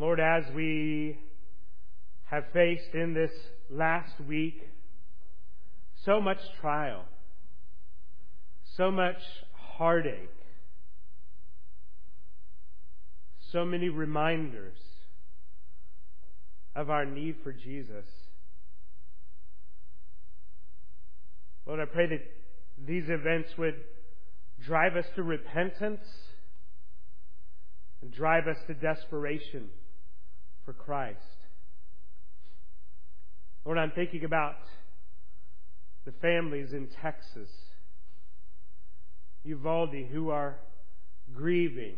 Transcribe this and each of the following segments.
Lord, as we have faced in this last week so much trial, so much heartache, so many reminders of our need for Jesus. Lord, I pray that these events would drive us to repentance and drive us to desperation for Christ. Lord, I'm thinking about the families in Texas, Uvalde, who are grieving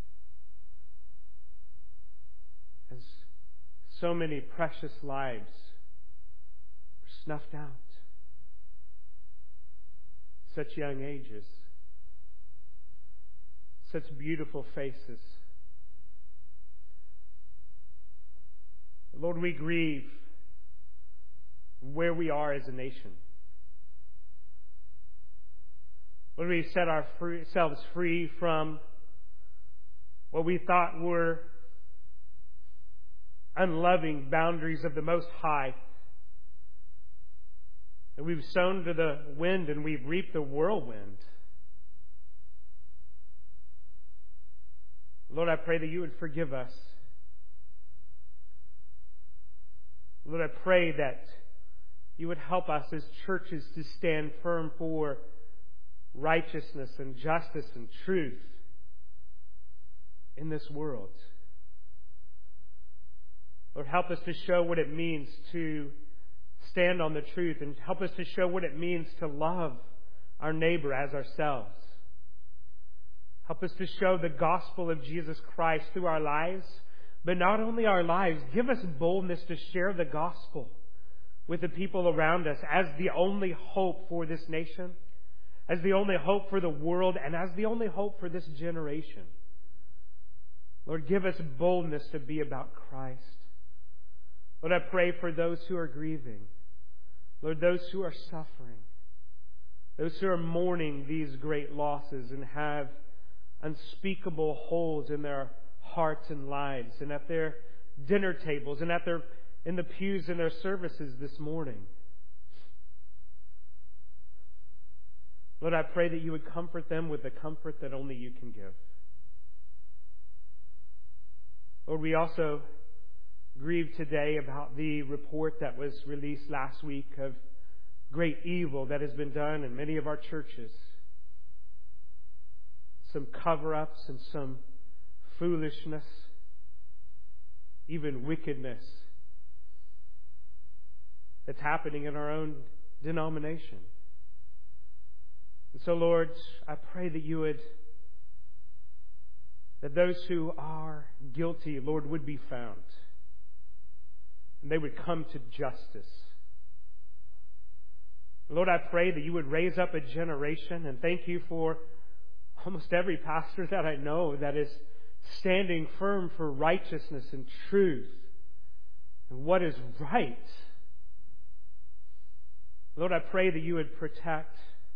as so many precious lives were snuffed out. Such young ages, such beautiful faces. Lord, we grieve where we are as a nation. Lord, we set ourselves free from what we thought were unloving boundaries of the Most High. And we've sown to the wind and we've reaped the whirlwind. Lord, I pray that you would forgive us. Lord, I pray that you would help us as churches to stand firm for righteousness and justice and truth in this world. Lord, help us to show what it means to stand on the truth, and help us to show what it means to love our neighbor as ourselves. Help us to show the gospel of Jesus Christ through our lives, but not only our lives. Give us boldness to share the gospel with the people around us as the only hope for this nation, as the only hope for the world, and as the only hope for this generation. Lord, give us boldness to be about Christ. Lord, I pray for those who are grieving. Lord, those who are suffering. Those who are mourning these great losses and have unspeakable holes in their hearts and lives and at their dinner tables and in the pews in their services this morning. Lord, I pray that you would comfort them with the comfort that only you can give. Lord, we also grieve today about the report that was released last week of great evil that has been done in many of our churches. Some cover-ups and some foolishness, even wickedness that's happening in our own denomination. And so, Lord, I pray that that those who are guilty, Lord, would be found. And they would come to justice. Lord, I pray that you would raise up a generation, and thank you for almost every pastor that I know that is standing firm for righteousness and truth and what is right. Lord, I pray that you would protect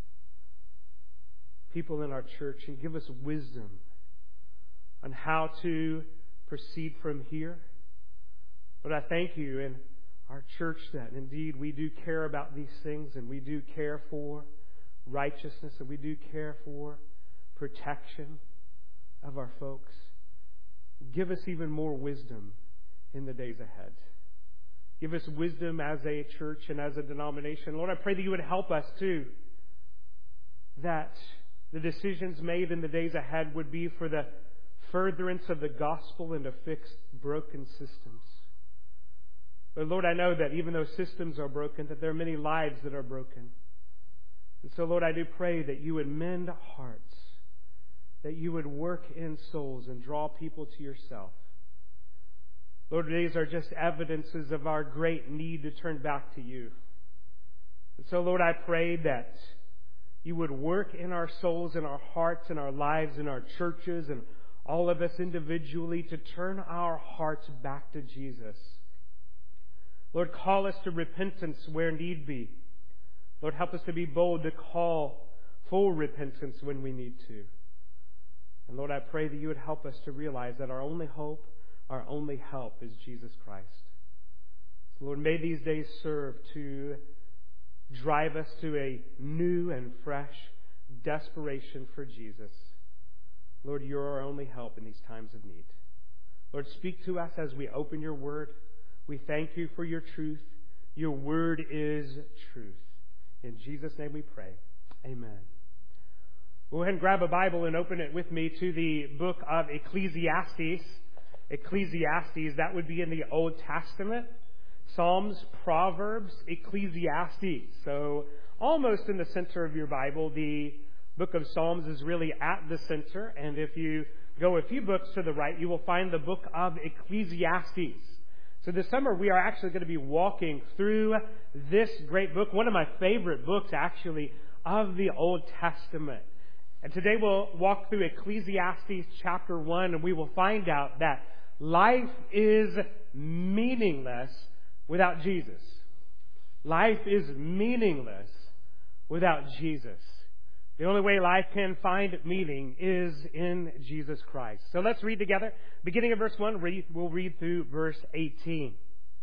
people in our church and give us wisdom on how to proceed from here. But I thank you in our church that indeed we do care about these things, and we do care for righteousness, and we do care for protection of our folks. Give us even more wisdom in the days ahead. Give us wisdom as a church and as a denomination. Lord, I pray that you would help us too, that the decisions made in the days ahead would be for the furtherance of the gospel and to fix broken systems. But Lord, I know that even though systems are broken, that there are many lives that are broken. And so, Lord, I do pray that you would mend hearts, that you would work in souls and draw people to yourself. Lord, these are just evidences of our great need to turn back to you. And so, Lord, I pray that you would work in our souls, in our hearts, in our lives, in our churches, and all of us individually to turn our hearts back to Jesus. Lord, call us to repentance where need be. Lord, help us to be bold to call for repentance when we need to. And Lord, I pray that you would help us to realize that our only hope, our only help is Jesus Christ. So Lord, may these days serve to drive us to a new and fresh desperation for Jesus. Lord, you're our only help in these times of need. Lord, speak to us as we open your word. We thank you for your truth. Your word is truth. In Jesus' name we pray. Amen. Go ahead and grab a Bible and open it with me to the book of Ecclesiastes. Ecclesiastes, that would be in the Old Testament. Psalms, Proverbs, Ecclesiastes. So almost in the center of your Bible, the book of Psalms is really at the center. And if you go a few books to the right, you will find the book of Ecclesiastes. So this summer we are actually going to be walking through this great book, one of my favorite books actually of the Old Testament. And today we'll walk through Ecclesiastes chapter 1, and we will find out that life is meaningless without Jesus. Life is meaningless without Jesus. The only way life can find meaning is in Jesus Christ. So let's read together. Beginning of verse 1, we'll read through verse 18.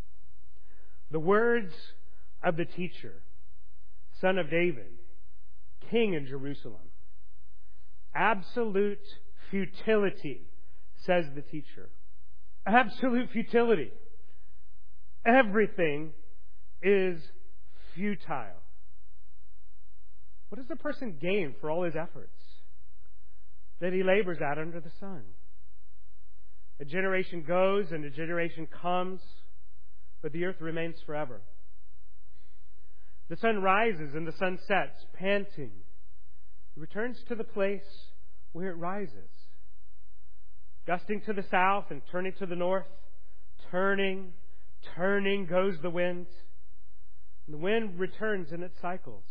The words of the teacher, son of David, king in Jerusalem. Absolute futility, says the teacher. Absolute futility. Everything is futile. What does the person gain for all his efforts that he labors at under the sun? A generation goes and a generation comes, but the earth remains forever. The sun rises and the sun sets, panting. It returns to the place where it rises. Gusting to the south and turning to the north, turning goes the wind. And the wind returns in its cycles.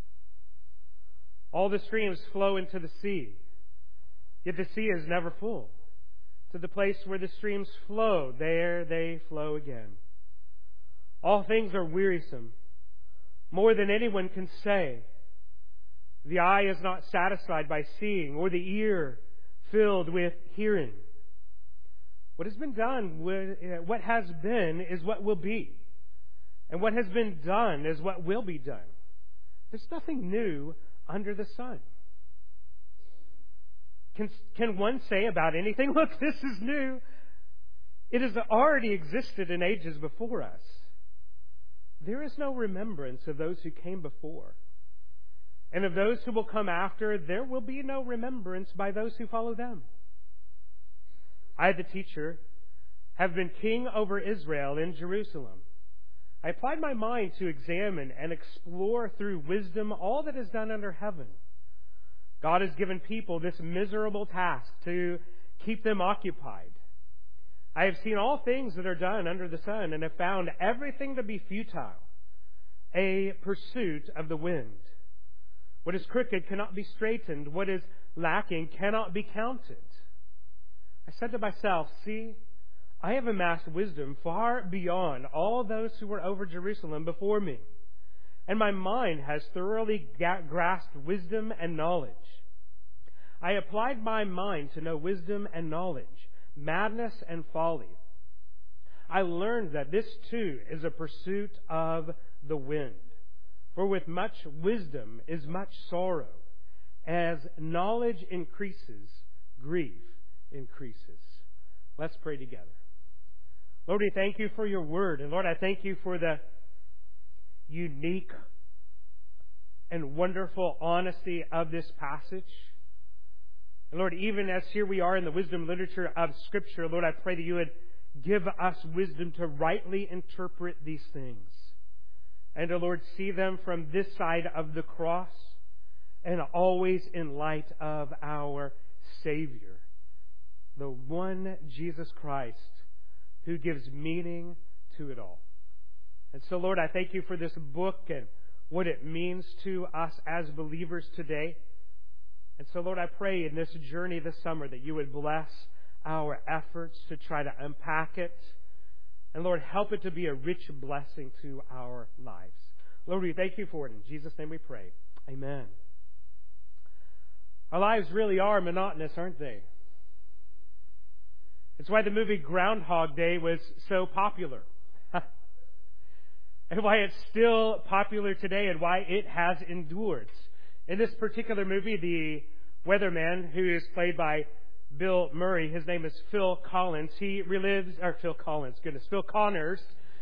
All the streams flow into the sea, yet the sea is never full. To the place where the streams flow, there they flow again. All things are wearisome, more than anyone can say. The eye is not satisfied by seeing, or the ear filled with hearing. What has been done, what has been is what will be. And what has been done is what will be done. There's nothing new under the sun. Can one say about anything, look, this is new? It has already existed in ages before us. There is no remembrance of those who came before. And of those who will come after, there will be no remembrance by those who follow them. I, the teacher, have been king over Israel in Jerusalem. I applied my mind to examine and explore through wisdom all that is done under heaven. God has given people this miserable task to keep them occupied. I have seen all things that are done under the sun and have found everything to be futile, a pursuit of the wind. What is crooked cannot be straightened. What is lacking cannot be counted. I said to myself, see, I have amassed wisdom far beyond all those who were over Jerusalem before me, and my mind has thoroughly grasped wisdom and knowledge. I applied my mind to know wisdom and knowledge, madness and folly. I learned that this too is a pursuit of the wind. For with much wisdom is much sorrow. As knowledge increases, grief increases. Let's pray together. Lord, we thank you for your word. And Lord, I thank you for the unique and wonderful honesty of this passage. And Lord, even as here we are in the wisdom literature of Scripture, Lord, I pray that you would give us wisdom to rightly interpret these things. And to, Lord, see them from this side of the cross and always in light of our Savior, the one Jesus Christ who gives meaning to it all. And so, Lord, I thank you for this book and what it means to us as believers today. And so, Lord, I pray in this journey this summer that you would bless our efforts to try to unpack it. And Lord, help it to be a rich blessing to our lives. Lord, we thank you for it. In Jesus' name we pray. Amen. Our lives really are monotonous, aren't they? It's why the movie Groundhog Day was so popular. And why it's still popular today and why it has endured. In this particular movie, the weatherman, who is played by Bill Murray, his name is Phil Collins. Phil Connors.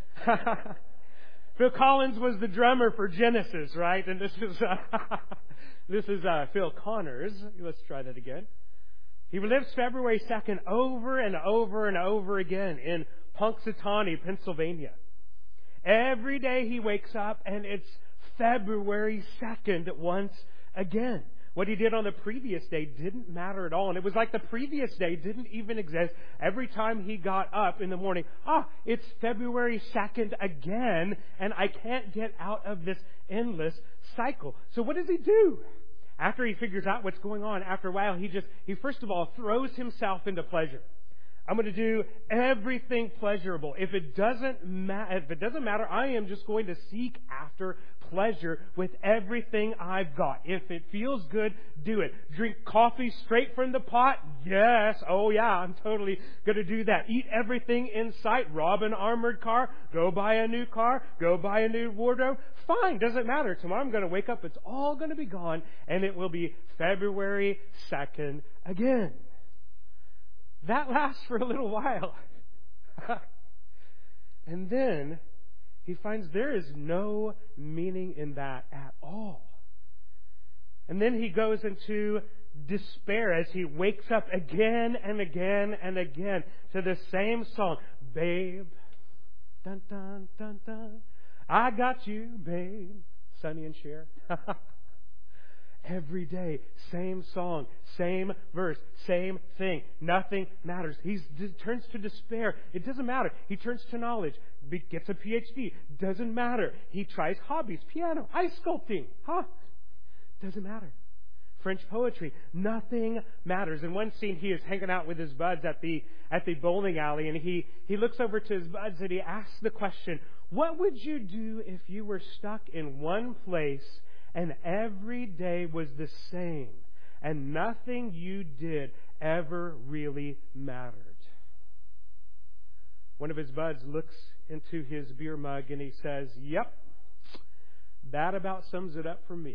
Phil Collins was the drummer for Genesis, right? And this is Phil Connors. Let's try that again. He relives February 2nd over and over and over again in Punxsutawney, Pennsylvania. Every day he wakes up and it's February 2nd once again. What he did on the previous day didn't matter at all. And it was like the previous day didn't even exist. Every time he got up in the morning, it's February 2nd again, and I can't get out of this endless cycle. So what does he do? After he figures out what's going on, after a while, he first of all throws himself into pleasure. I'm going to do everything pleasurable. If it doesn't matter, I am just going to seek after pleasure with everything I've got. If it feels good, do it. Drink coffee straight from the pot? Yes. Oh yeah, I'm totally going to do that. Eat everything in sight. Rob an armored car. Go buy a new car. Go buy a new wardrobe. Fine. Doesn't matter. Tomorrow I'm going to wake up. It's all going to be gone. And it will be February 2nd again. That lasts for a little while. And then he finds there is no meaning in that at all. And then he goes into despair as he wakes up again and again and again to the same song. Babe, dun dun dun dun, I got you, babe. Sonny and Cher. Every day, same song, same verse, same thing. Nothing matters. He turns to despair. It doesn't matter. He turns to knowledge. Gets a PhD. Doesn't matter. He tries hobbies. Piano, ice sculpting. Doesn't matter. French poetry. Nothing matters. In one scene, he is hanging out with his buds at the bowling alley, and he looks over to his buds and he asks the question, what would you do if you were stuck in one place and every day was the same, and nothing you did ever really mattered? One of his buds looks into his beer mug and he says, yep, that about sums it up for me.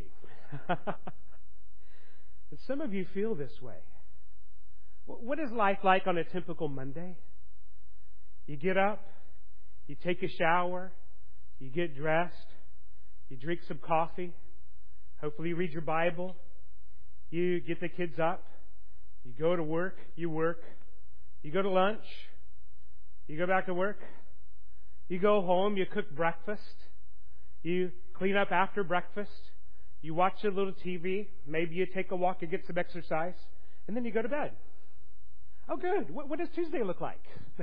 And some of you feel this way. What is life like on a typical Monday? You get up, you take a shower, you get dressed, you drink some coffee, hopefully you read your Bible, you get the kids up, you go to work, you go to lunch, you go back to work, you go home, you cook breakfast, you clean up after breakfast, you watch a little TV, maybe you take a walk and get some exercise, and then you go to bed. Oh good, what does Tuesday look like?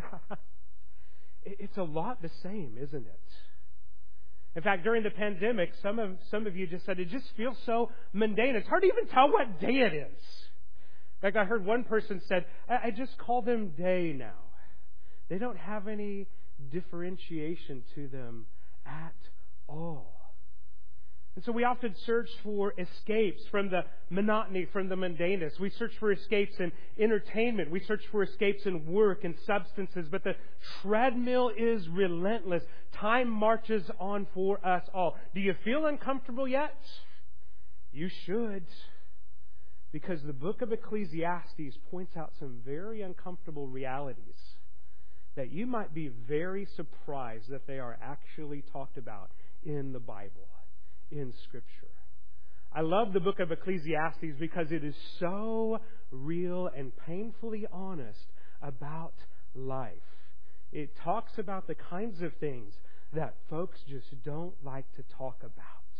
It's a lot the same, isn't it? In fact, during the pandemic, some of you just said it just feels so mundane. It's hard to even tell what day it is. In fact, I heard one person said, I just call them day now. They don't have any differentiation to them at all. And so we often search for escapes from the monotony, from the mundaneness. We search for escapes in entertainment. We search for escapes in work and substances. But the treadmill is relentless. Time marches on for us all. Do you feel uncomfortable yet? You should. Because the book of Ecclesiastes points out some very uncomfortable realities that you might be very surprised that they are actually talked about in the Bible, in Scripture. I love the book of Ecclesiastes because it is so real and painfully honest about life. It talks about the kinds of things that folks just don't like to talk about.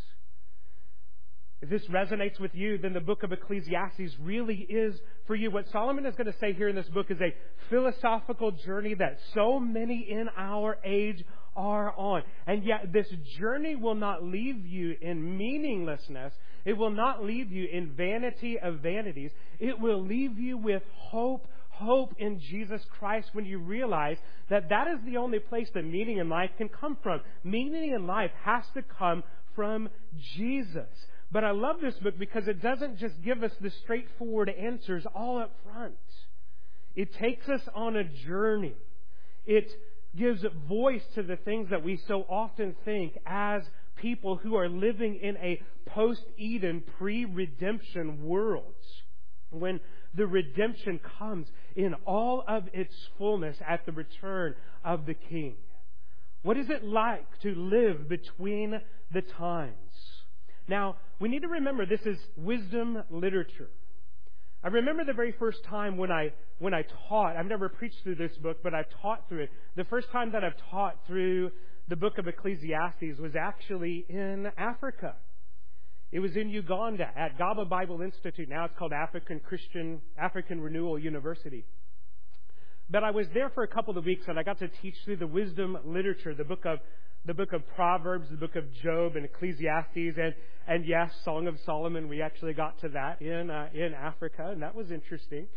If this resonates with you, then the book of Ecclesiastes really is for you. What Solomon is going to say here in this book is a philosophical journey that so many in our age are on. And yet this journey will not leave you in meaninglessness. It will not leave you in vanity of vanities. It will leave you with hope in Jesus Christ when you realize that that is the only place that meaning in life can come from. Meaning in life has to come from Jesus. But I love this book because it doesn't just give us the straightforward answers all up front. It takes us on a journey. It gives voice to the things that we so often think as people who are living in a post-Eden, pre-redemption world. When the redemption comes in all of its fullness at the return of the King. What is it like to live between the times? Now, we need to remember this is wisdom literature. I remember the very first time when I taught. I've never preached through this book, but I've taught through it. The first time that I've taught through the book of Ecclesiastes was actually in Africa. It was in Uganda at Gaba Bible Institute. Now it's called African Renewal University. But I was there for a couple of weeks, and I got to teach through the wisdom literature, the book of Proverbs, the book of Job, and Ecclesiastes, and yes, Song of Solomon. We actually got to that in Africa, and that was interesting.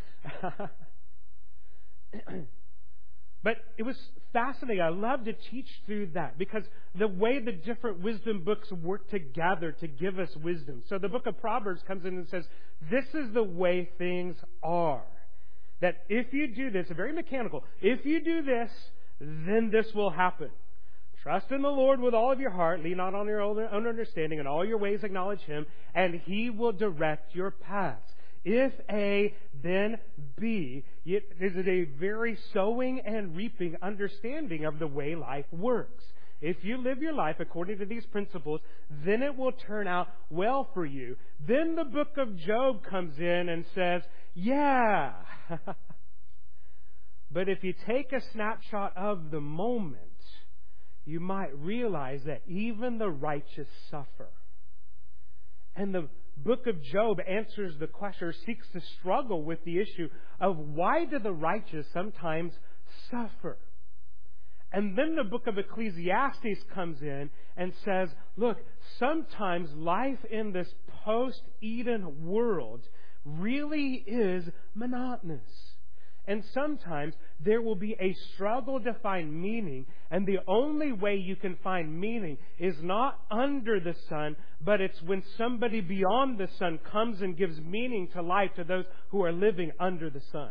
But it was fascinating. I loved to teach through that because the way the different wisdom books work together to give us wisdom. So the book of Proverbs comes in and says, this is the way things are. That if you do this, very mechanical, if you do this, then this will happen. Trust in the Lord with all of your heart, lean not on your own understanding, and all your ways acknowledge Him, and He will direct your paths. If A, then B. It is a very sowing and reaping understanding of the way life works. If you live your life according to these principles, then it will turn out well for you. Then the book of Job comes in and says, yeah. But if you take a snapshot of the moment, you might realize that even the righteous suffer. And the book of Job answers the question, or seeks to struggle with the issue of why do the righteous sometimes suffer? And then the book of Ecclesiastes comes in and says, look, sometimes life in this post-Eden world really is monotonous. And sometimes there will be a struggle to find meaning, and the only way you can find meaning is not under the sun, but it's when somebody beyond the sun comes and gives meaning to life to those who are living under the sun.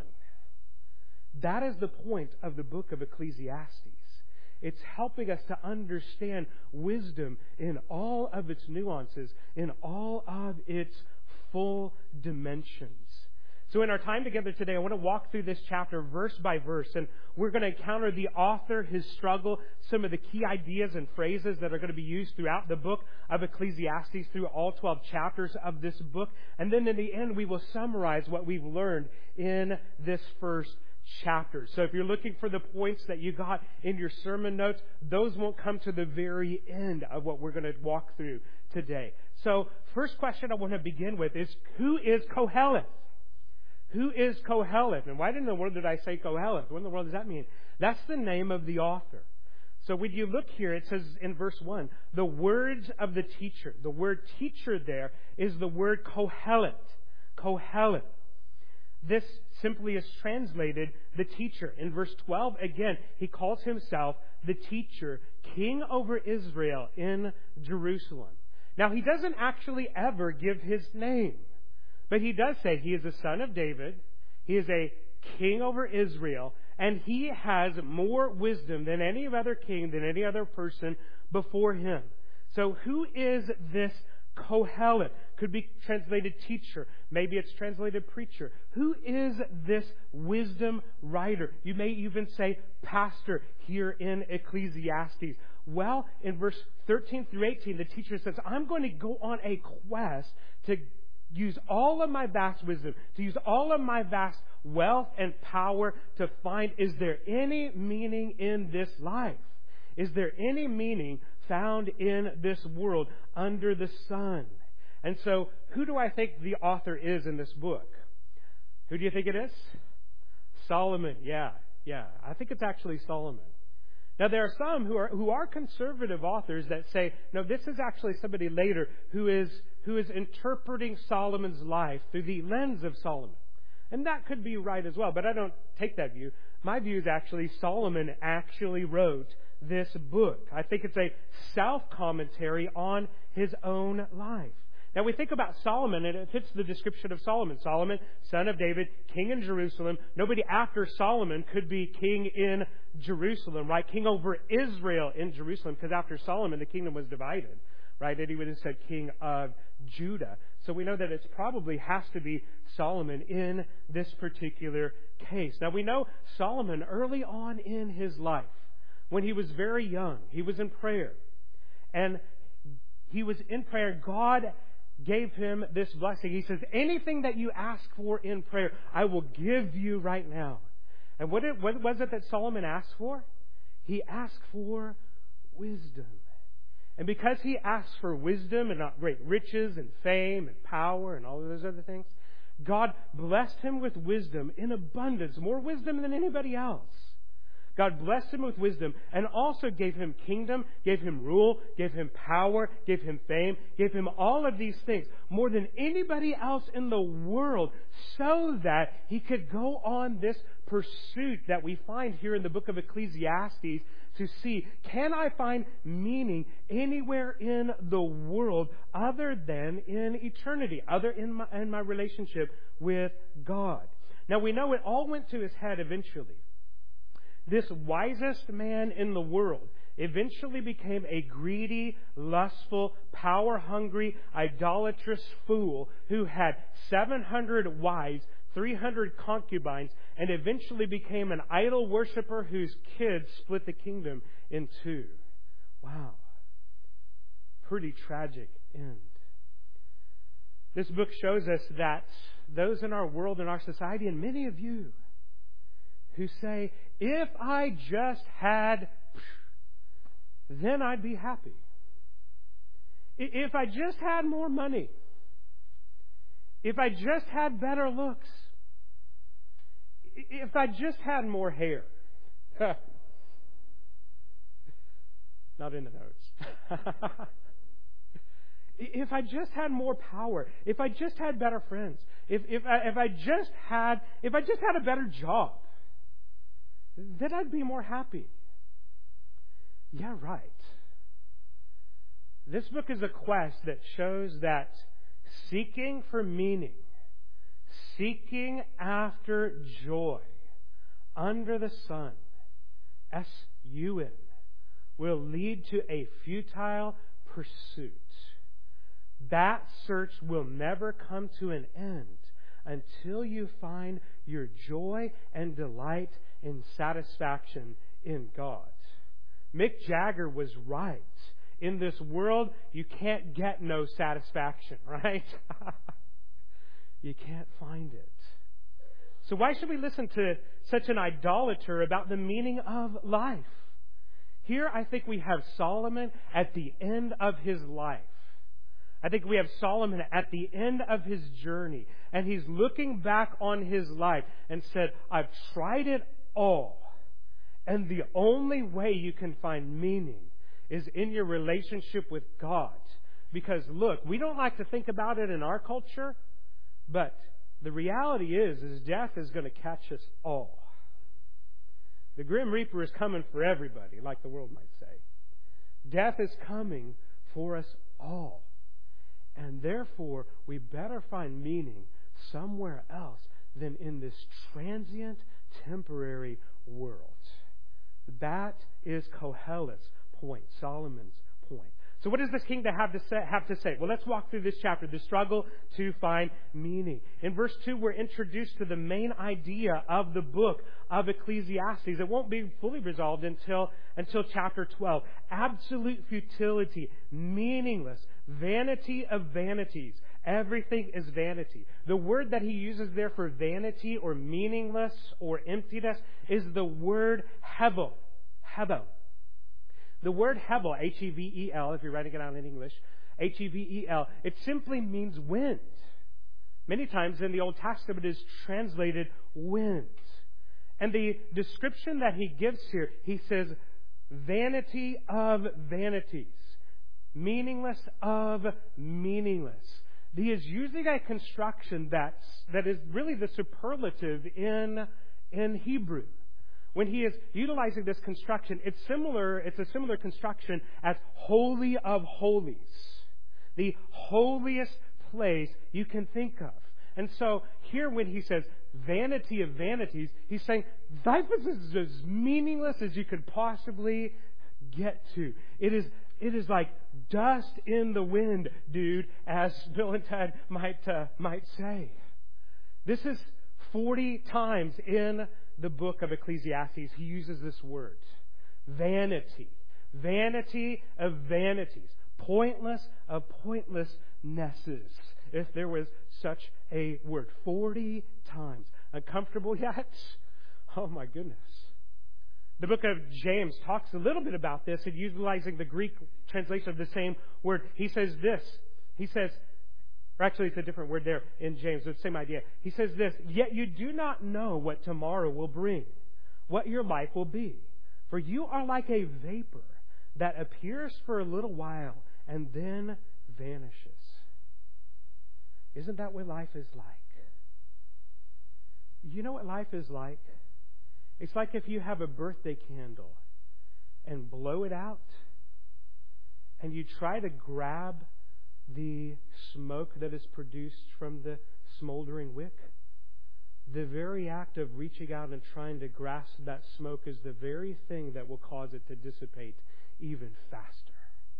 That is the point of the book of Ecclesiastes. It's helping us to understand wisdom in all of its nuances, in all of its full dimensions. So in our time together today, I want to walk through this chapter verse by verse, and we're going to encounter the author, his struggle, some of the key ideas and phrases that are going to be used throughout the book of Ecclesiastes, through all 12 chapters of this book. And then in the end, we will summarize what we've learned in this first chapter. So if you're looking for the points that you got in your sermon notes, those won't come to the very end of what we're going to walk through today. So first question I want to begin with is, who is Koheleth? Who is Koheleth? And why in the world did I say Koheleth? What in the world does that mean? That's the name of the author. So when you look here, it says in verse 1, the words of the teacher. The word teacher there is the word Koheleth. Koheleth. This simply is translated the teacher. In verse 12, again, he calls himself the teacher, king over Israel in Jerusalem. Now, he doesn't actually ever give his name. But he does say he is a son of David, he is a king over Israel, and he has more wisdom than any other king, than any other person before him. So who is this Koheleth? Could be translated teacher. Maybe it's translated preacher. Who is this wisdom writer? You may even say pastor here in Ecclesiastes. Well, in verse 13 through 18, the teacher says, I'm going to go on a quest to use all of my vast wisdom, to use all of my vast wealth and power to find, is there any meaning in this life? Is there any meaning found in this world under the sun? And so, who do I think the author is in this book? Who do you think it is? Solomon. Yeah. I think it's actually Solomon. Now, there are some who are conservative authors that say, no, this is actually somebody later who is interpreting Solomon's life through the lens of Solomon. And that could be right as well, but I don't take that view. My view is actually Solomon actually wrote this book. I think it's a self-commentary on his own life. Now we think about Solomon, and it fits the description of Solomon. Solomon, son of David, king in Jerusalem. Nobody after Solomon could be king in Jerusalem, right? King over Israel in Jerusalem, because after Solomon, the kingdom was divided, right? And he would have said king of Judah. So we know that it probably has to be Solomon in this particular case. Now we know Solomon early on in his life, when he was very young, he was in prayer. And he was in prayer. God gave him this blessing. He says, anything that you ask for in prayer, I will give you right now. And what was it that Solomon asked for? He asked for wisdom. And because he asked for wisdom and not great riches and fame and power and all of those other things, God blessed him with wisdom in abundance, more wisdom than anybody else. God blessed him with wisdom and also gave him kingdom, gave him rule, gave him power, gave him fame, gave him all of these things, more than anybody else in the world, so that he could go on this pursuit that we find here in the book of Ecclesiastes to see, can I find meaning anywhere in the world other than in eternity, other in my relationship with God? Now we know it all went to his head eventually. This wisest man in the world eventually became a greedy, lustful, power-hungry, idolatrous fool who had 700 wives, 300 concubines, and eventually became an idol worshiper whose kids split the kingdom in two. Wow. Pretty tragic end. This book shows us that those in our world, in our society, and many of you who say, if I just had, then I'd be happy. If I just had more money. If I just had better looks. If I just had more hair. Not in the notes. If I just had more power. If I just had better friends. If I just had a better job, then I'd be more happy. Yeah, right. This book is a quest that shows that seeking for meaning, seeking after joy under the sun, S-U-N, will lead to a futile pursuit. That search will never come to an end until you find your joy and delight and satisfaction in God. Mick Jagger was right. In this world, you can't get no satisfaction, right? You can't find it. So why should we listen to such an idolater about the meaning of life? Here I think we have Solomon at the end of his life. I think we have Solomon at the end of his journey. And he's looking back on his life and said, I've tried it all. And the only way you can find meaning is in your relationship with God. Because look, we don't like to think about it in our culture, but the reality is death is going to catch us all. The Grim Reaper is coming for everybody, like the world might say. Death is coming for us all. And therefore, we better find meaning somewhere else than in this transient, temporary world. That is Kohelet's point, Solomon's point. So what does this king have to say? Well, let's walk through this chapter, the struggle to find meaning. In verse 2, we're introduced to the main idea of the book of Ecclesiastes. It won't be fully resolved until chapter 12. Absolute futility, meaningless, vanity of vanities. Everything is vanity. The word that he uses there for vanity or meaningless or emptiness is the word hevel. Hevel. The word hevel, H-E-V-E-L, if you're writing it out in English, H-E-V-E-L, it simply means wind. Many times in the Old Testament it is translated wind. And the description that he gives here, he says, vanity of vanities. Meaningless of meaningless. He is using a construction that is really the superlative in Hebrew. When he is utilizing this construction, it's a similar construction as holy of holies. the holiest place you can think of. And so here when he says vanity of vanities, he's saying life is as meaningless as you could possibly get to. It is like dust in the wind, dude, as Bill and Ted might say. This is 40 times in the book of Ecclesiastes he uses this word. Vanity. Vanity of vanities. Pointless of pointlessnesses. If there was such a word. 40 times. Uncomfortable yet? Oh my goodness. The book of James talks a little bit about this in utilizing the Greek translation of the same word. He says this. He says, or actually it's a different word there in James, but the same idea. He says this, yet you do not know what tomorrow will bring, what your life will be. For you are like a vapor that appears for a little while and then vanishes. Isn't that what life is like? You know what life is like? It's like if you have a birthday candle and blow it out and you try to grab the smoke that is produced from the smoldering wick. The very act of reaching out and trying to grasp that smoke is the very thing that will cause it to dissipate even faster.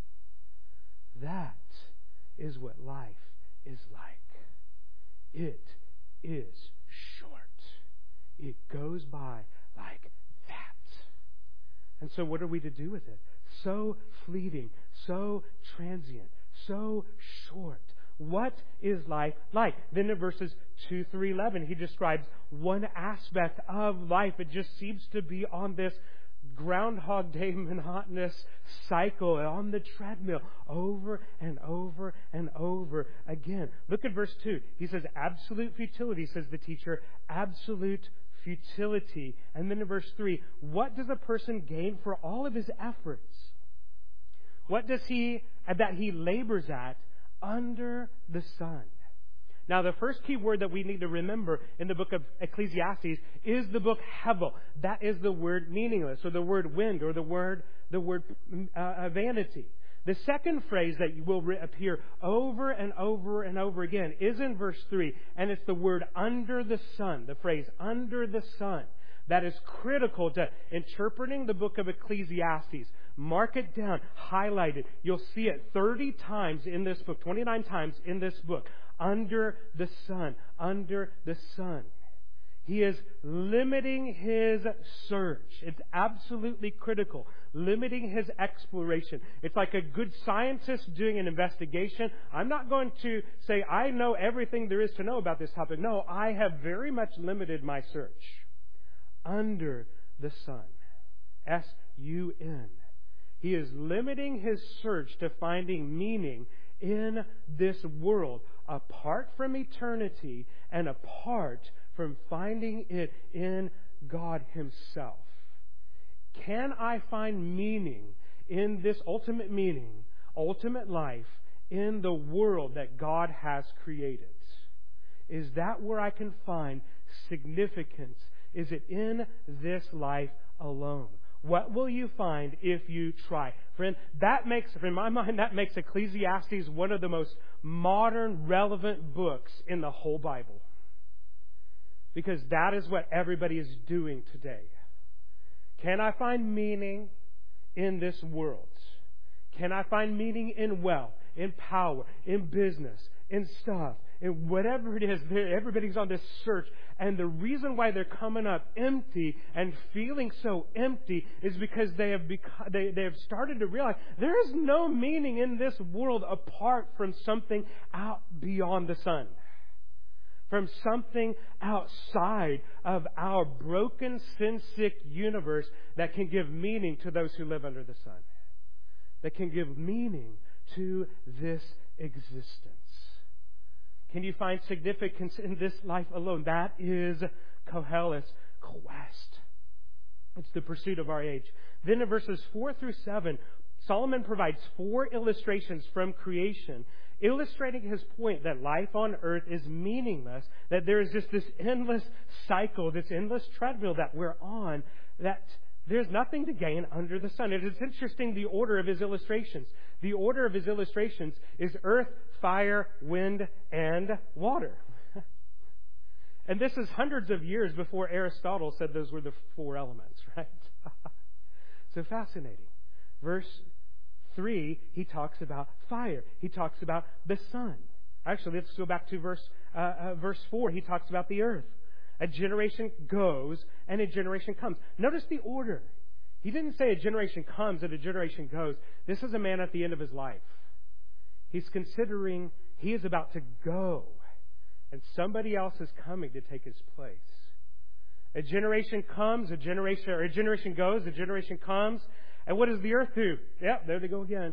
That is what life is like. It is short. It goes by like that. And so what are we to do with it? So fleeting, so transient, so short. What is life like? Then in verses 2 through 11, he describes one aspect of life. It just seems to be on this Groundhog Day monotonous cycle on the treadmill over and over and over again. Look at verse 2. He says, absolute futility, says the teacher, absolute futility. And then in verse 3, what does a person gain for all of his efforts? What does he labors at under the sun? Now, the first key word that we need to remember in the book of Ecclesiastes is the book hevel. That is the word meaningless, or the word wind, or the word vanity. The second phrase that will appear over and over and over again is in verse 3, and it's the word under the sun, the phrase under the sun. That is critical to interpreting the book of Ecclesiastes. Mark it down, highlight it. You'll see it 30 times in this book, 29 times in this book. Under the sun, under the sun. He is limiting his search. It's absolutely critical. Limiting his exploration. It's like a good scientist doing an investigation. I'm not going to say, I know everything there is to know about this topic. No, I have very much limited my search. Under the sun. S-U-N. He is limiting his search to finding meaning in this world, apart from eternity and apart from finding it in God Himself. Can I find meaning in this ultimate meaning, ultimate life, in the world that God has created? Is that where I can find significance? Is it in this life alone? What will you find if you try? Friend, in my mind, that makes Ecclesiastes one of the most modern, relevant books in the whole Bible. Because that is what everybody is doing today. Can I find meaning in this world? Can I find meaning in wealth, in power, in business, in stuff, in whatever it is? Everybody's on this search. And the reason why they're coming up empty and feeling so empty is because they have started to realize there is no meaning in this world apart from something out beyond the sun. From something outside of our broken, sin-sick universe that can give meaning to those who live under the sun. That can give meaning to this existence. Can you find significance in this life alone? That is Koheleth's quest. It's the pursuit of our age. Then in verses 4 through 7, Solomon provides 4 illustrations from creation, illustrating his point that life on earth is meaningless, that there is just this endless cycle, this endless treadmill that we're on, that There's nothing to gain under the sun. It is interesting, the order of his illustrations. The order of his illustrations is earth, fire, wind, and water. And this is hundreds of years before Aristotle said those were the four elements, right? So fascinating. Verse 3, he talks about fire. He talks about the sun. Actually, let's go back to verse 4. He talks about the earth. A generation goes and a generation comes. Notice the order. He didn't say a generation comes and a generation goes. This is a man at the end of his life. He's considering he is about to go, and somebody else is coming to take his place. A generation comes, a generation goes, a generation comes. And what does the earth do? Yep, there they go again.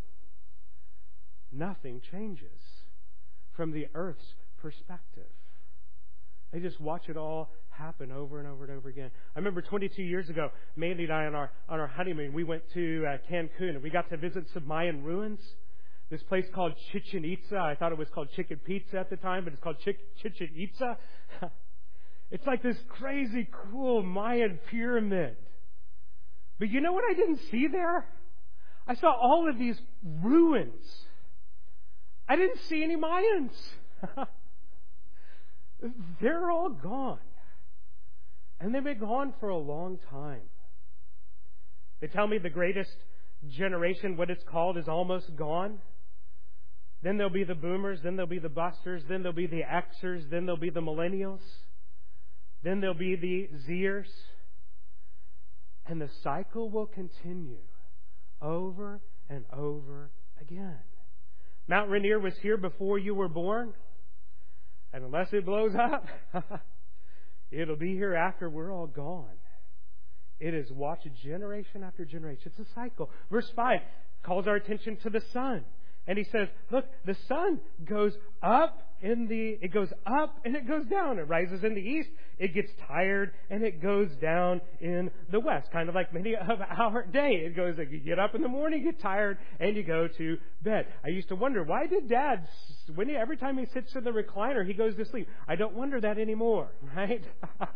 Nothing changes from the earth's perspective. They just watch it all happen over and over and over again. I remember 22 years ago, Mandy and I on our honeymoon, we went to Cancun, and we got to visit some Mayan ruins. This place called Chichen Itza. I thought it was called Chicken Pizza at the time, but it's called Chichen Itza. It's like this crazy, cool Mayan pyramid. But you know what I didn't see there? I saw all of these ruins. I didn't see any Mayans. They're all gone. And they've been gone for a long time. They tell me the greatest generation, what it's called, is almost gone. Then there'll be the boomers, then there'll be the busters, then there'll be the Xers, then there'll be the millennials, then there'll be the Zers. And the cycle will continue over and over again. Mount Rainier was here before you were born. And unless it blows up, it'll be here after we're all gone. It is watch generation after generation. It's a cycle. Verse 5 calls our attention to the sun. And he says, look, the sun goes up and it goes down. It rises in the east, it gets tired, and it goes down in the west. Kind of like many of our day. It goes, you get up in the morning, get tired, and you go to bed. I used to wonder, why did Dad, every time he sits in the recliner, he goes to sleep? I don't wonder that anymore, right?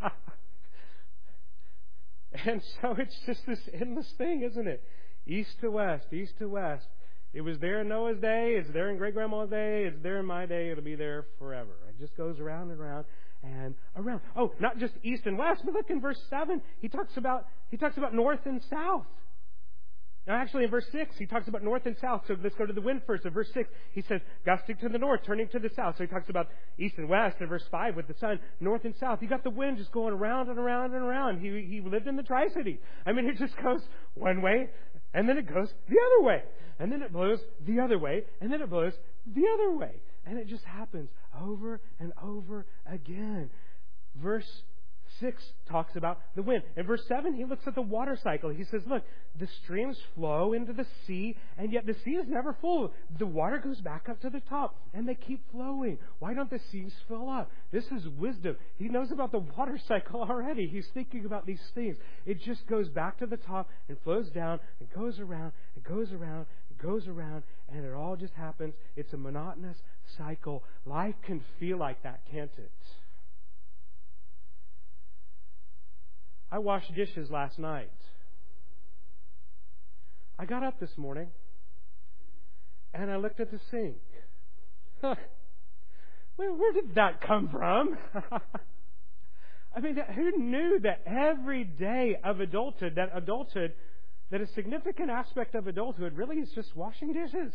And so it's just this endless thing, isn't it? East to west, east to west. It was there in Noah's day, it's there in great-grandma's day, it's there in my day, it'll be there forever. It just goes around and around and around. Oh, not just east and west, but look in verse 7, he talks about north and south. Now actually in verse 6, he talks about north and south. So let's go to the wind first. In verse 6, he says, gusting to the north, turning to the south. So he talks about east and west. In verse 5, with the sun, north and south. You got the wind just going around and around and around. He lived in the Tri-Cities. I mean, it just goes one way, and then it goes the other way. And then it blows the other way, and then it blows the other way. And it just happens over and over again. Verse 6 talks about the wind. In verse 7, he looks at the water cycle. He says, look, the streams flow into the sea, and yet the sea is never full. The water goes back up to the top, and they keep flowing. Why don't the seas fill up? This is wisdom. He knows about the water cycle already. He's thinking about these things. It just goes back to the top and flows down and goes around and goes around and goes around, and it all just happens. It's a monotonous cycle. Life can feel like that, can't it? I washed dishes last night. I got up this morning and I looked at the sink. Where did that come from? I mean, who knew that every day of adulthood, that a significant aspect of adulthood really is just washing dishes?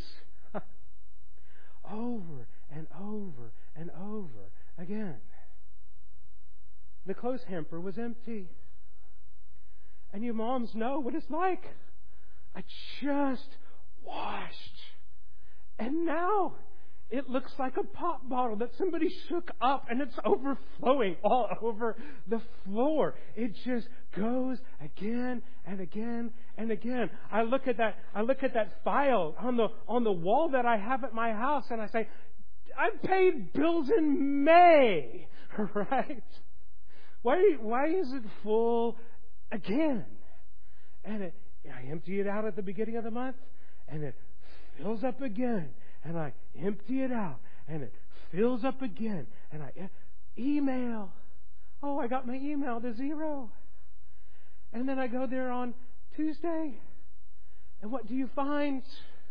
Over and over and over again. The clothes hamper was empty. And you moms know what it's like. I just washed. And now it looks like a pop bottle that somebody shook up and it's overflowing all over the floor. It just goes again and again and again. I look at that file on the wall that I have at my house and I say, I paid bills in May, right? Why is it full again? And I empty it out at the beginning of the month, and it fills up again, and I empty it out, and it fills up again, and I email. Oh, I got my email to zero. And then I go there on Tuesday. And what do you find?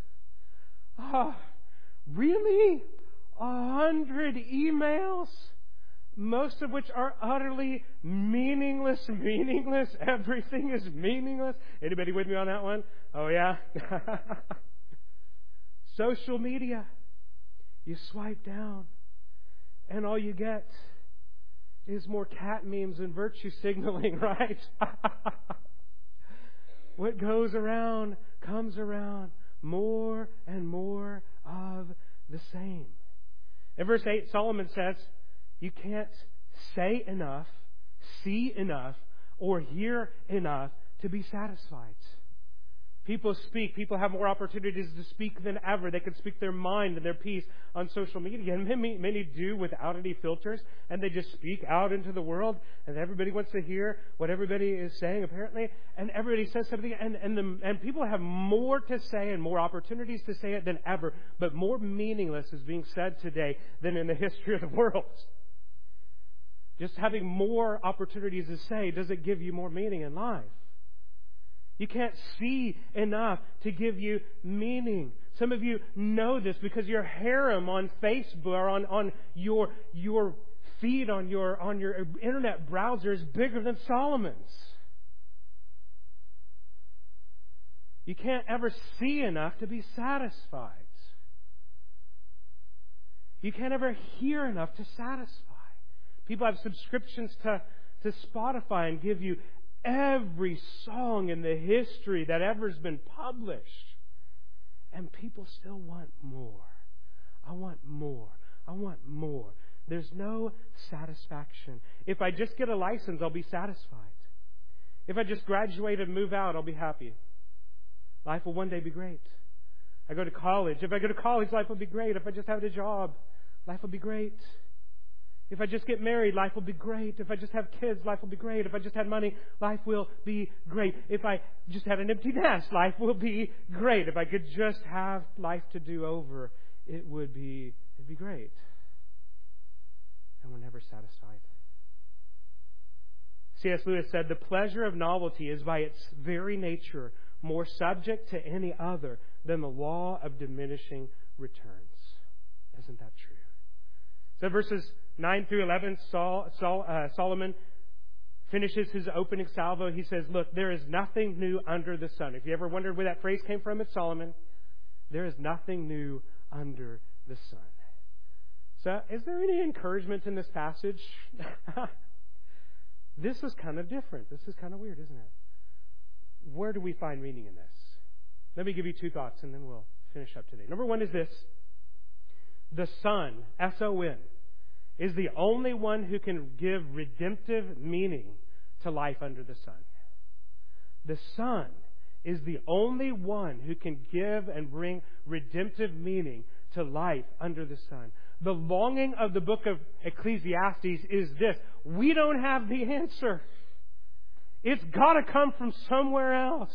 Really? 100 emails? Most of which are utterly meaningless. Everything is meaningless. Anybody with me on that one? Oh, yeah? Social media. You swipe down, and all you get is more cat memes and virtue signaling, right? What goes around comes around, more and more of the same. In verse 8, Solomon says, you can't say enough, see enough, or hear enough to be satisfied. People speak. People have more opportunities to speak than ever. They can speak their mind and their piece on social media. And many do without any filters. And they just speak out into the world. And everybody wants to hear what everybody is saying, apparently. And everybody says something. And people have more to say and more opportunities to say it than ever. But more meaningless is being said today than in the history of the world. Just having more opportunities to say doesn't give you more meaning in life. You can't see enough to give you meaning. Some of you know this because your harem on Facebook or on your feed on your internet browser is bigger than Solomon's. You can't ever see enough to be satisfied. You can't ever hear enough to satisfy. People have subscriptions to Spotify and give you every song in the history that ever's been published. And people still want more. I want more. I want more. There's no satisfaction. If I just get a license, I'll be satisfied. If I just graduate and move out, I'll be happy. Life will one day be great. I go to college. If I go to college, life will be great. If I just have a job, life will be great. If I just get married, life will be great. If I just have kids, life will be great. If I just had money, life will be great. If I just had an empty nest, life will be great. If I could just have life to do over, it'd be great. And we're never satisfied. C.S. Lewis said, the pleasure of novelty is by its very nature more subject to any other than the law of diminishing returns. Isn't that true? So verses 9 through 11, Solomon finishes his opening salvo. He says, look, there is nothing new under the sun. If you ever wondered where that phrase came from, it's Solomon. There is nothing new under the sun. So is there any encouragement in this passage? This is kind of different. This is kind of weird, isn't it? Where do we find meaning in this? Let me give you two thoughts and then we'll finish up today. Number one is this. The Son, S-O-N, is the only one who can give redemptive meaning to life under the sun. The Son is the only one who can give and bring redemptive meaning to life under the sun. The longing of the book of Ecclesiastes is this. We don't have the answer. It's got to come from somewhere else.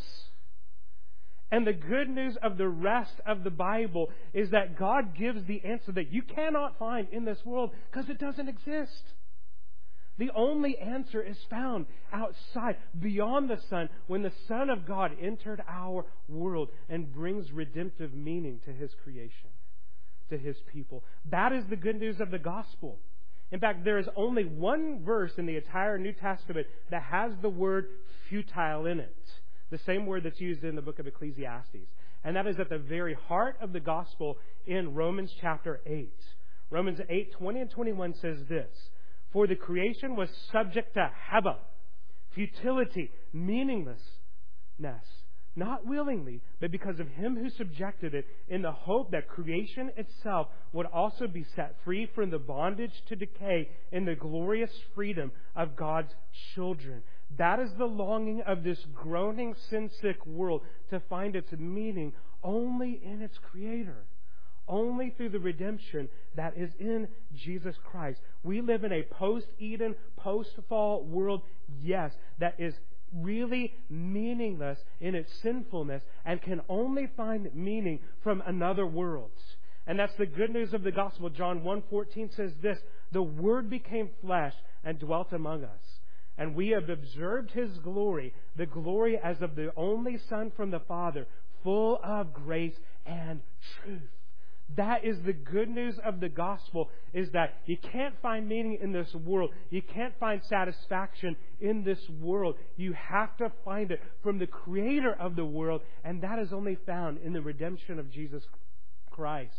And the good news of the rest of the Bible is that God gives the answer that you cannot find in this world because it doesn't exist. The only answer is found outside, beyond the sun, when the Son of God entered our world and brings redemptive meaning to His creation, to His people. That is the good news of the gospel. In fact, there is only one verse in the entire New Testament that has the word futile in it. The same word that's used in the book of Ecclesiastes. And that is at the very heart of the gospel in Romans chapter 8. Romans 8, 20 and 21 says this. For the creation was subject to haba, futility, meaninglessness, not willingly, but because of Him who subjected it, in the hope that creation itself would also be set free from the bondage to decay in the glorious freedom of God's children. That is the longing of this groaning, sin-sick world, to find its meaning only in its Creator. Only through the redemption that is in Jesus Christ. We live in a post-Eden, post-fall world, yes, that is really meaningless in its sinfulness and can only find meaning from another world. And that's the good news of the gospel. John 1:14 says this, the Word became flesh and dwelt among us. And we have observed His glory, the glory as of the only Son from the Father, full of grace and truth. That is the good news of the gospel, is that you can't find meaning in this world. You can't find satisfaction in this world. You have to find it from the Creator of the world, and that is only found in the redemption of Jesus Christ.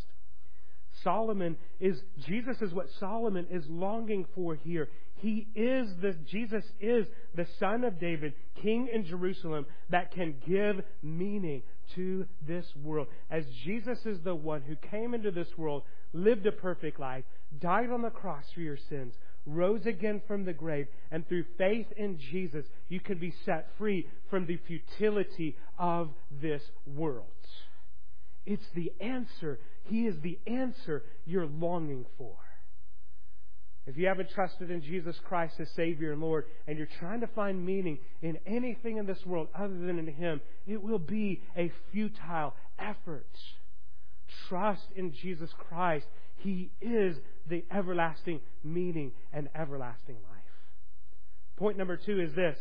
Jesus is what Solomon is longing for here. Jesus is the Son of David, King in Jerusalem, that can give meaning to this world. As Jesus is the one who came into this world, lived a perfect life, died on the cross for your sins, rose again from the grave, and through faith in Jesus, you can be set free from the futility of this world. It's the answer. He is the answer you're longing for. If you haven't trusted in Jesus Christ as Savior and Lord, and you're trying to find meaning in anything in this world other than in Him, it will be a futile effort. Trust in Jesus Christ. He is the everlasting meaning and everlasting life. Point number 2 is this.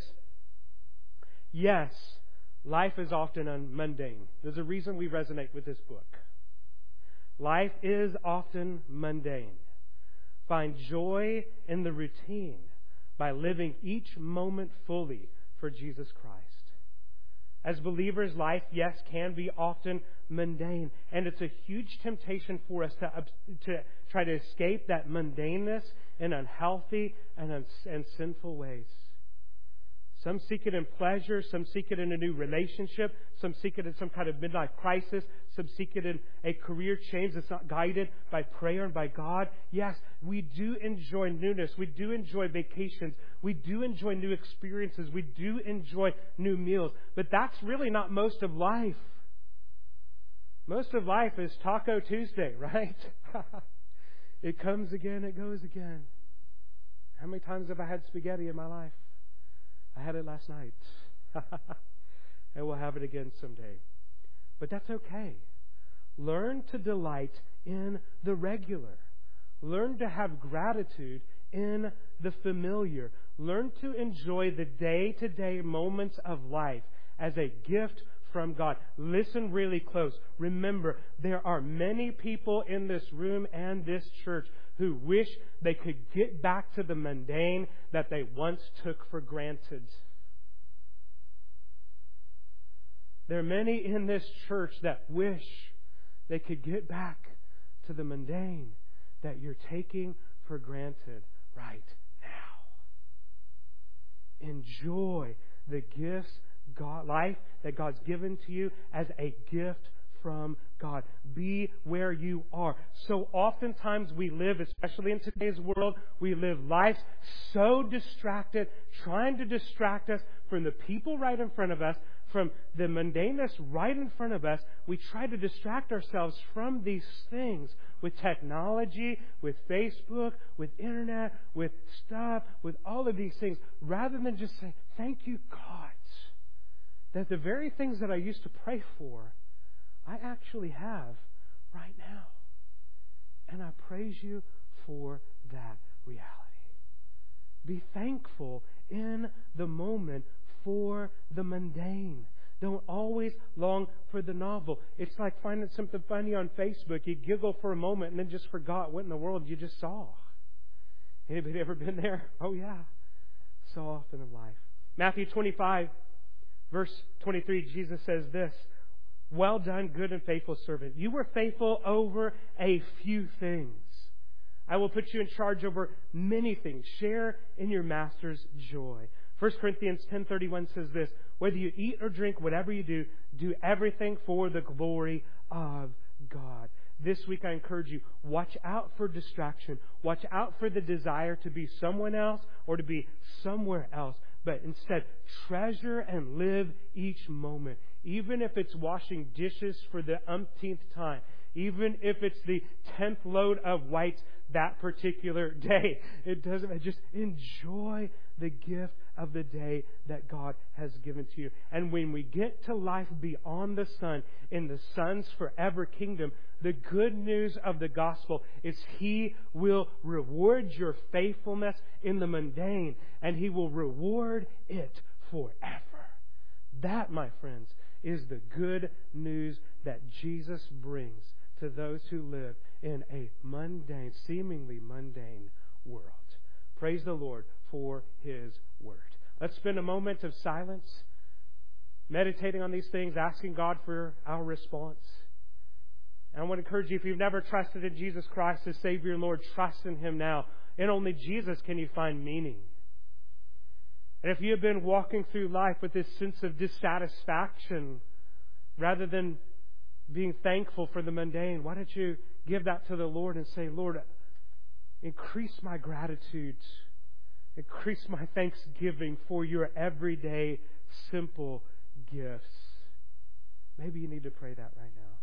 Yes, life is often mundane. There's a reason we resonate with this book. Life is often mundane. Find joy in the routine by living each moment fully for Jesus Christ. As believers, life, yes, can be often mundane. And it's a huge temptation for us to try to escape that mundaneness in unhealthy and sinful ways. Some seek it in pleasure. Some seek it in a new relationship. Some seek it in some kind of midlife crisis. Some seek it in a career change that's not guided by prayer and by God. Yes, we do enjoy newness. We do enjoy vacations. We do enjoy new experiences. We do enjoy new meals. But that's really not most of life. Most of life is Taco Tuesday, right? It comes again, it goes again. How many times have I had spaghetti in my life? I had it last night. And we'll have it again someday. But that's okay. Learn to delight in the regular. Learn to have gratitude in the familiar. Learn to enjoy the day-to-day moments of life as a gift from God. Listen really close. Remember, there are many people in this room and this church who wish they could get back to the mundane that they once took for granted. There are many in this church that wish they could get back to the mundane that you're taking for granted right now. Enjoy the gifts, life that God's given to you as a gift from God. Be where you are. So oftentimes we live, especially in today's world, we live lives so distracted, trying to distract us from the people right in front of us, from the mundaneness right in front of us. We try to distract ourselves from these things with technology, with Facebook, with internet, with stuff, with all of these things, rather than just say, thank you, God, that the very things that I used to pray for, I actually have right now. And I praise you for that reality. Be thankful in the moment for the mundane. Don't always long for the novel. It's like finding something funny on Facebook. You giggle for a moment and then just forgot what in the world you just saw. Anybody ever been there? Oh yeah. So often in life. Matthew 25, verse 23, Jesus says this. Well done, good and faithful servant. You were faithful over a few things. I will put you in charge over many things. Share in your master's joy. 1 Corinthians 10:31 says this. Whether you eat or drink, whatever you do, do everything for the glory of God. This week I encourage you, watch out for distraction. Watch out for the desire to be someone else or to be somewhere else. But instead, treasure and live each moment. Even if it's washing dishes for the umpteenth time. even if it's the 10th load of whites that particular day. It doesn't, just enjoy the gift of the day that God has given to you. And when we get to life beyond the sun, in the Son's forever kingdom, the good news of the gospel is He will reward your faithfulness in the mundane, and He will reward it forever. That, my friends, is the good news that Jesus brings to those who live in a mundane, seemingly mundane world. Praise the Lord for His Word. Let's spend a moment of silence, meditating on these things, asking God for our response. And I want to encourage you, if you've never trusted in Jesus Christ as Savior and Lord, trust in Him now. In only Jesus can you find meaning. And if you have been walking through life with this sense of dissatisfaction, rather than being thankful for the mundane, why don't you give that to the Lord and say, Lord, increase my gratitude, increase my thanksgiving for your everyday, simple gifts. Maybe you need to pray that right now.